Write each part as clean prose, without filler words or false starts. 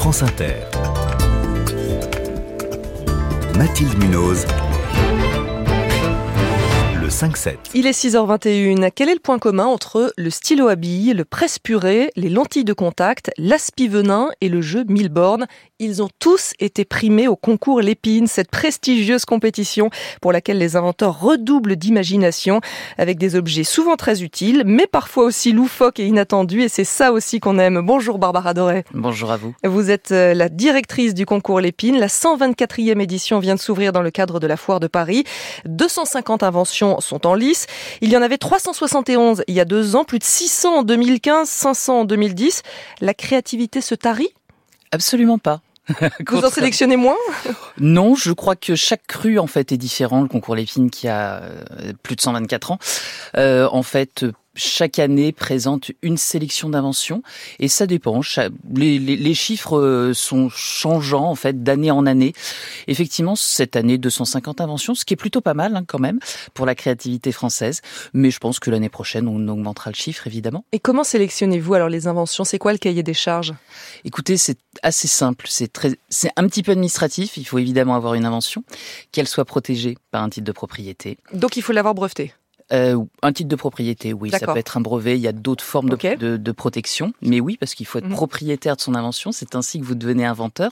France Inter. Mathilde Munoz. Le 5-7. Il est 6h21. Quel est le point commun entre le stylo à billes, le presse-purée, les lentilles de contact, l'aspi-venin et le jeu 1000 bornes ? Ils ont tous été primés au concours Lépine, cette prestigieuse compétition pour laquelle les inventeurs redoublent d'imagination avec des objets souvent très utiles, mais parfois aussi loufoques et inattendus. Et c'est ça aussi qu'on aime. Bonjour Barbara Doré. Bonjour à vous. Vous êtes la directrice du concours Lépine. La 124e édition vient de s'ouvrir dans le cadre de la Foire de Paris. 250 inventions sont en lice. Il y en avait 371 il y a 2 ans, plus de 600 en 2015, 500 en 2010. La créativité se tarit ? Absolument pas. Vous en sélectionnez moins ? Non, je crois que chaque cru en fait est différent. Le concours Lépine qui a plus de 124 ans, en fait, chaque année présente une sélection d'inventions et ça dépend. Les chiffres sont changeants en fait d'année en année. Effectivement, cette année 250 inventions, ce qui est plutôt pas mal quand même pour la créativité française. Mais je pense que l'année prochaine on augmentera le chiffre évidemment. Et comment sélectionnez-vous alors les inventions ? C'est quoi le cahier des charges ? Écoutez, c'est assez simple. C'est un petit peu administratif. Il faut évidemment avoir une invention, qu'elle soit protégée par un titre de propriété. Donc il faut l'avoir breveté. Un titre de propriété, oui. D'accord. Ça peut être un brevet, il y a d'autres formes de protection. Mais oui, parce qu'il faut être propriétaire de son invention, c'est ainsi que vous devenez inventeur.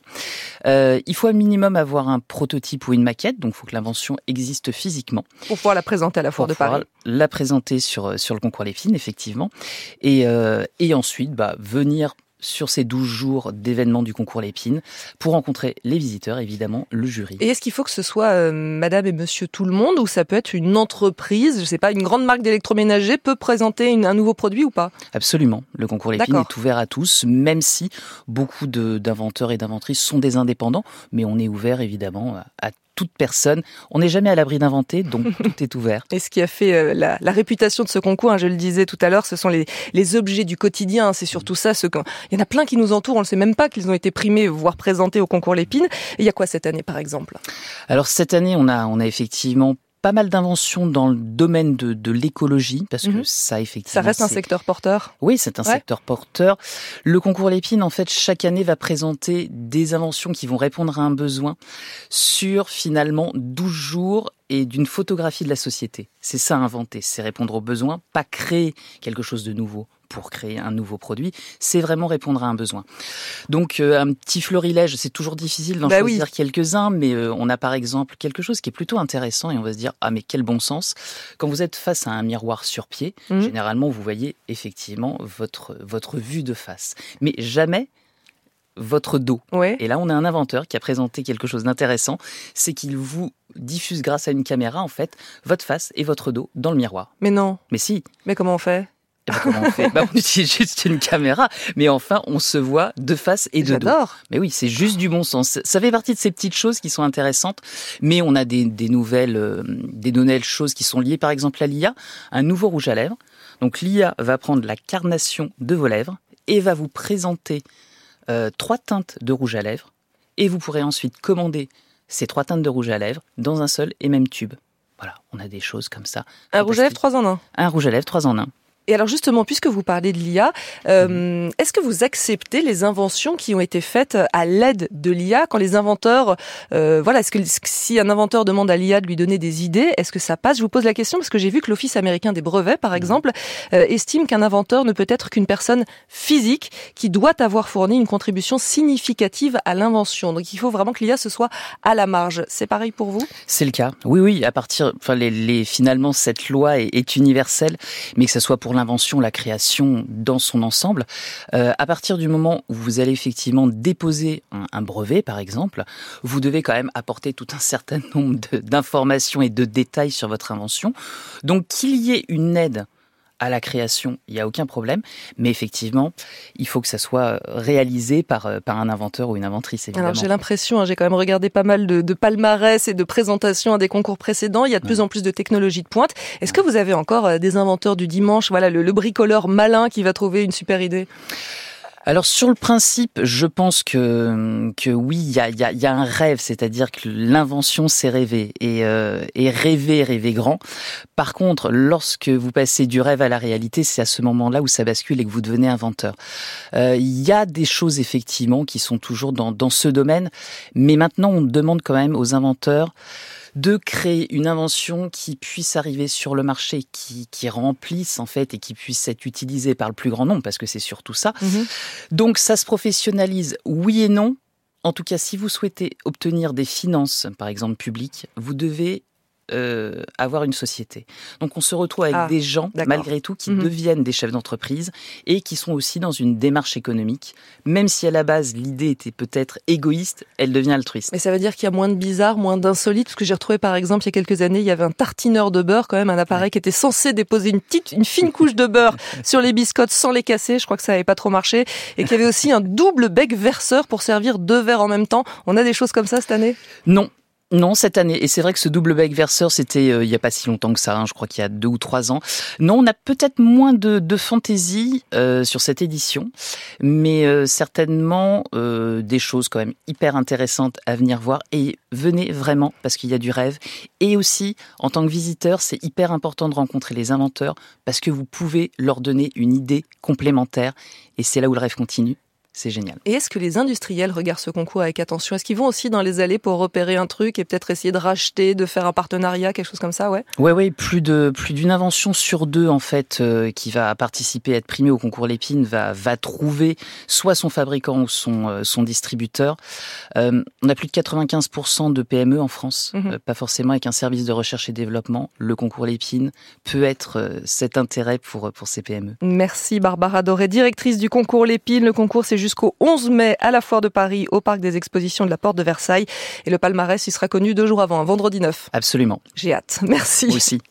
Il faut un minimum avoir un prototype ou une maquette, donc il faut que l'invention existe physiquement. Pour pouvoir la présenter à la Foire de Paris. La présenter sur le concours Lépine, effectivement. Et ensuite, venir sur ces 12 jours d'événements du concours Lépine pour rencontrer les visiteurs, évidemment, le jury. Et est-ce qu'il faut que ce soit madame et monsieur tout le monde ou ça peut être une entreprise, je sais pas, une grande marque d'électroménager peut présenter un nouveau produit ou pas ? Absolument. Le concours Lépine est ouvert à tous, même si beaucoup d'inventeurs et d'inventrices sont des indépendants, mais on est ouvert évidemment à toute personne. On n'est jamais à l'abri d'inventer, donc tout est ouvert. Et ce qui a fait la réputation de ce concours, je le disais tout à l'heure, ce sont les objets du quotidien. C'est surtout ça. Il y en a plein qui nous entourent, on ne sait même pas qu'ils ont été primés, voire présentés au concours Lépine. Et il y a quoi cette année, par exemple ? Alors cette année, on a effectivement pas mal d'inventions dans le domaine de l'écologie, parce que ça, effectivement... Ça reste un secteur porteur ? Oui, c'est un secteur porteur. Le concours Lépine, en fait, chaque année va présenter des inventions qui vont répondre à un besoin sur, finalement, 12 jours et d'une photographie de la société. C'est ça, inventer, c'est répondre aux besoins, pas créer quelque chose de nouveau pour créer un nouveau produit, c'est vraiment répondre à un besoin. Donc un petit florilège, c'est toujours difficile d'en choisir quelques-uns, mais on a par exemple quelque chose qui est plutôt intéressant et on va se dire « Ah mais quel bon sens !» Quand vous êtes face à un miroir sur pied, généralement vous voyez effectivement votre vue de face, mais jamais votre dos. Ouais. Et là, on a un inventeur qui a présenté quelque chose d'intéressant, c'est qu'il vous diffuse grâce à une caméra, en fait, votre face et votre dos dans le miroir. Mais non. Mais si. Mais comment on fait ? Comment on fait ? On utilise juste une caméra, mais enfin, on se voit de face et de dos. Mais oui, c'est juste du bon sens. Ça fait partie de ces petites choses qui sont intéressantes, mais on a des nouvelles choses qui sont liées, par exemple, à l'IA, un nouveau rouge à lèvres. Donc, l'IA va prendre la carnation de vos lèvres et va vous présenter 3 teintes de rouge à lèvres, et vous pourrez ensuite commander ces 3 teintes de rouge à lèvres dans un seul et même tube. Voilà, on a des choses comme ça. Un rouge à lèvres 3 en 1. Un rouge à lèvres 3 en 1. Et alors justement, puisque vous parlez de l'IA, est-ce que vous acceptez les inventions qui ont été faites à l'aide de l'IA quand les inventeurs, est-ce que si un inventeur demande à l'IA de lui donner des idées, est-ce que ça passe ? Je vous pose la question parce que j'ai vu que l'Office américain des brevets, par exemple, estime qu'un inventeur ne peut être qu'une personne physique qui doit avoir fourni une contribution significative à l'invention. Donc il faut vraiment que l'IA se soit à la marge. C'est pareil pour vous ? C'est le cas. Oui. Finalement, cette loi est universelle, mais que ce soit pour l'invention, la création dans son ensemble. À partir du moment où vous allez effectivement déposer un brevet, par exemple, vous devez quand même apporter tout un certain nombre d'informations et de détails sur votre invention. Donc, qu'il y ait une aide à la création, il n'y a aucun problème, mais effectivement, il faut que ça soit réalisé par un inventeur ou une inventrice, évidemment. Alors j'ai l'impression, j'ai quand même regardé pas mal de palmarès et de présentations à des concours précédents, il y a de plus en plus de technologies de pointe. Est-ce que vous avez encore des inventeurs du dimanche, le bricoleur malin qui va trouver une super idée ? Alors sur le principe, je pense que oui, il y a un rêve, c'est-à-dire que l'invention c'est rêver et rêver grand. Par contre, lorsque vous passez du rêve à la réalité, c'est à ce moment-là où ça bascule et que vous devenez inventeur. Il y a des choses effectivement qui sont toujours dans ce domaine, mais maintenant on demande quand même aux inventeurs de créer une invention qui puisse arriver sur le marché, qui remplisse en fait et qui puisse être utilisée par le plus grand nombre, parce que c'est surtout ça. Donc ça se professionnalise, oui et non. En tout cas, si vous souhaitez obtenir des finances, par exemple publiques, vous devez avoir une société. Donc on se retrouve avec des gens, malgré tout, qui deviennent des chefs d'entreprise et qui sont aussi dans une démarche économique. Même si à la base, l'idée était peut-être égoïste, elle devient altruiste. Mais ça veut dire qu'il y a moins de bizarre, moins d'insolite, parce que j'ai retrouvé par exemple il y a quelques années, il y avait un tartineur de beurre, quand même un appareil qui était censé déposer une fine couche de beurre sur les biscottes sans les casser. Je crois que ça n'avait pas trop marché. Et qu'il y avait aussi un double bec verseur pour servir 2 verres en même temps. On a des choses comme ça cette année ? Non, cette année. Et c'est vrai que ce double bec verseur, c'était il y a pas si longtemps que ça. Je crois qu'il y a 2 ou 3 ans. Non, on a peut-être moins de fantaisie sur cette édition, mais certainement des choses quand même hyper intéressantes à venir voir. Et venez vraiment parce qu'il y a du rêve. Et aussi, en tant que visiteur, c'est hyper important de rencontrer les inventeurs parce que vous pouvez leur donner une idée complémentaire. Et c'est là où le rêve continue. C'est génial. Et est-ce que les industriels regardent ce concours avec attention ? Est-ce qu'ils vont aussi dans les allées pour repérer un truc et peut-être essayer de racheter, de faire un partenariat, quelque chose comme ça, ouais ? Ouais, plus d'une invention sur 2 en fait qui va participer à être primée au concours Lépine va trouver soit son fabricant ou son distributeur. On a plus de 95% de PME en France, pas forcément avec un service de recherche et développement. Le concours Lépine peut être cet intérêt pour ces PME. Merci Barbara Doré, directrice du concours Lépine. Le concours, c'est jusqu'au 11 mai à la Foire de Paris, au Parc des Expositions de la Porte de Versailles. Et le palmarès, il sera connu 2 jours avant, un vendredi 9. Absolument. J'ai hâte. Merci. Moi aussi.